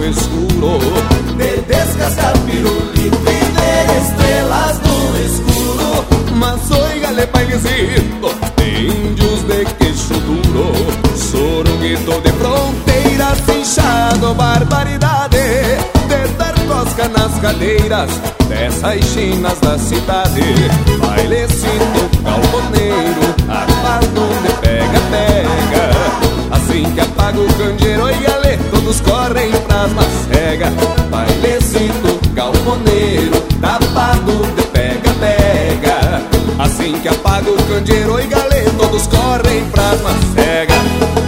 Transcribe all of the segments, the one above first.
escuro, de descascar pirulito e de estrelas no escuro. Mas oiga-lhe bailezito de índios de queixo duro, soronguito de fronteira, cinchado, barbaridade, de dar cosca nas cadeiras dessas chinas da cidade. Bailecito galponeiro, armado de pega-pega, assim que apaga o candeeiro, oiga-lhe, todos correm pras macegas. Bailecito galponeiro, tapado de pega-pega, assim que apaga o candeeiro, oiga-lhe, todos correm pras macegas.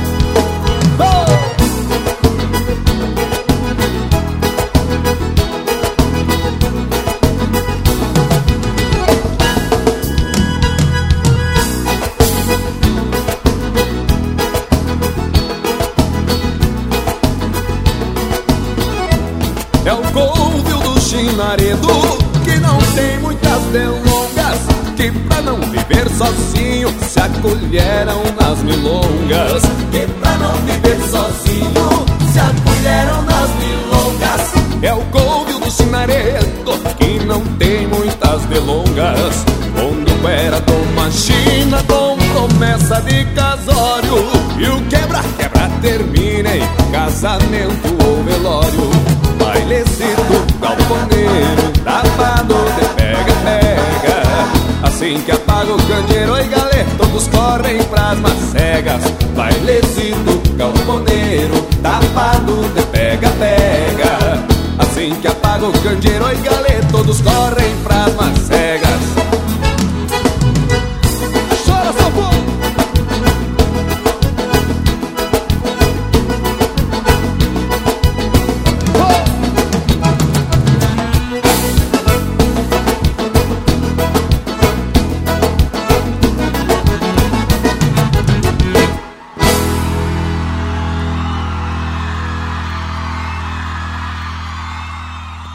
É o couve do chinaredo, que não tem muitas delongas, que pra não viver sozinho se acolheram nas milongas. Que pra não viver sozinho se acolheram nas milongas. É o couve do chinaredo, que não tem muitas delongas, quando era toma china com promessa de casório, e o quebra-quebra termina em casamento ou velório. Bailecito galponeiro, tapado de pega-pega, assim que apaga o candeeiro, oiga-lê, todos correm pras macegas. Bailecito galponeiro, tapado de pega-pega, assim que apaga o candeeiro, oiga-lê, todos correm pras